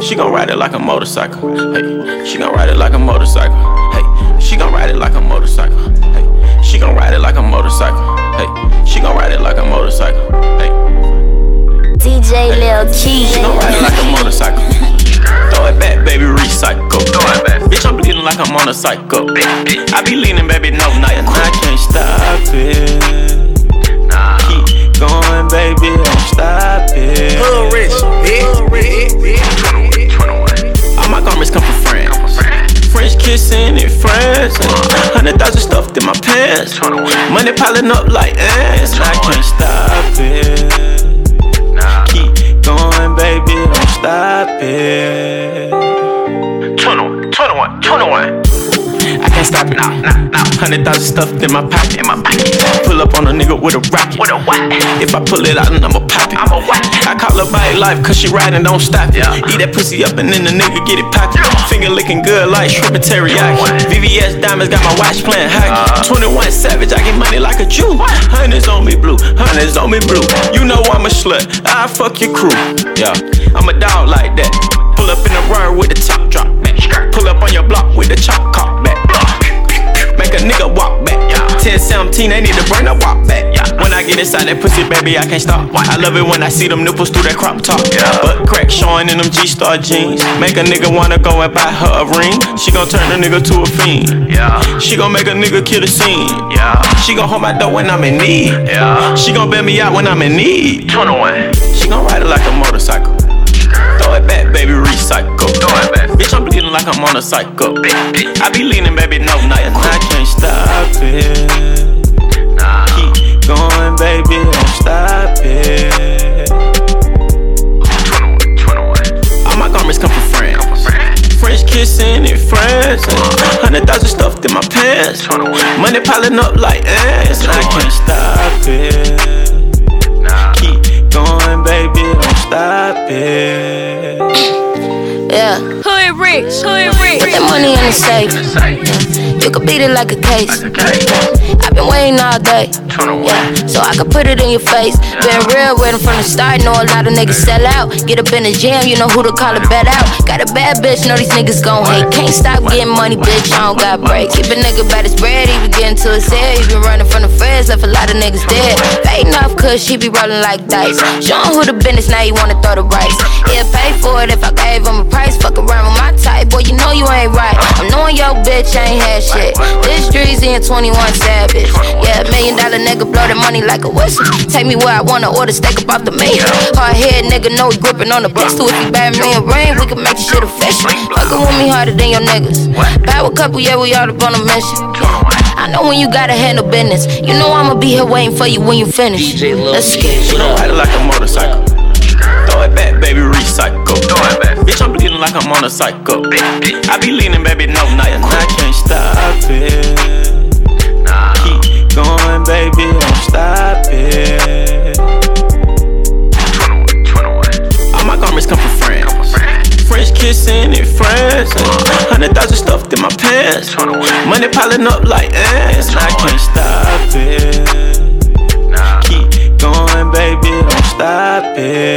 She gon' ride it like a motorcycle. Hey, she gon' ride it like a motorcycle. Hey, she gon' ride it like a motorcycle. Hey, she gon' ride it like a motorcycle. Hey, she gon' ride it like a motorcycle. Hey, DJ Lil Key. She gon' ride it like a motorcycle. Throw it back, baby, recycle. Throw it back. Bitch, I'm bleeding like I'm on a cycle. I be leaning, baby, no night. And I can't stop it. Keep going, baby, don't stop it. Hood rich, All my garments come from France. French kissing in France. 100,000 stuffed in my pants. Money piling up like ants. I can't stop it. Keep going, baby, don't stop it. 21. I can't stop it. Nah. 100,000 stuffed in my pocket. Pull up on a nigga with a rocket. If I pull it out, then I'ma pop it. I call her by life, cause she riding, don't stop it. Eat that pussy up and then the nigga get it poppin'. Finger licking good like shrimp and teriyaki. VVS diamonds got my watch playing hockey. 21 Savage, I get money like a Jew. Hundreds on me blue. You know I'm a slut, I fuck your crew. Yeah, I'm a dog like that. Pull up in the ride with the top drop back. Pull up on your block with the chop cock back. Make a nigga walk back. 10-17, they need to bring the walk back. When I get inside that pussy, baby, I can't stop. I love it when I see them nipples through that crop top. Butt crack showing in them G-Star jeans. Make a nigga wanna go and buy her a ring. She gon' turn the nigga to a fiend. She gon' make a nigga kill the scene. She gon' hold my door when I'm in need. She gon' bail me out when I'm in need. 21. She gon' ride it like a motorcycle. Throw it back, baby, recycle. Bitch, I'm bleeding like I'm on a cycle. I be leaning, baby, no night. And I can't stop it. Keep going, baby, don't stop it. 21. All my garments come from France. French kissing in France. 100,000 stuffed in my pants. Money piling up like ants. And I can't stop it. Keep going, baby, don't stop it. Yeah. Hood rich. Put that money in the safe. You could beat it like a case. I've been waiting all day. Yeah, so I could put it in your face. Been real with 'em from the start. Know a lot of niggas sell out. Get up in the jam, you know who to call a bet out. Got a bad bitch, know these niggas gon' hate. Can't stop getting money, bitch, I don't got breaks. Keep a nigga bad as bread, he be getting to his head. He been running from the feds, left a lot of niggas dead. Fading off cause she be rolling like dice. Showing who the business, now you wanna throw the rice. He'll pay for it if I gave him a price. Fuck around with my type, boy, you know you ain't right. I'm knowing your bitch ain't had shit. This Dreezy and 21 Savage. Yeah, $1 million nigga blow that money like a whistle. Take me where I wanna order steak up off the menu. Hard head nigga know he gripping on the pistol. If you buy me a ring, we can make this shit official. Fuckin' with me harder than your niggas. Bow a couple, yeah, we all up on a mission. I know when you gotta handle business. You know I'ma be here waiting for you when you finish. Let's get it. She gon' ride it like a motorcycle. Throw it back, baby, recycle. Bitch, I'm bleeding like I'm on a cycle. I be leaning, baby, no night. And I can't stop it. Keep going, baby, don't stop it. 21. All my garments come from France. French kissing in France. 100,000 stuffed in my pants. Money piling up like ants. And I can't stop it. Keep going, baby, don't stop it.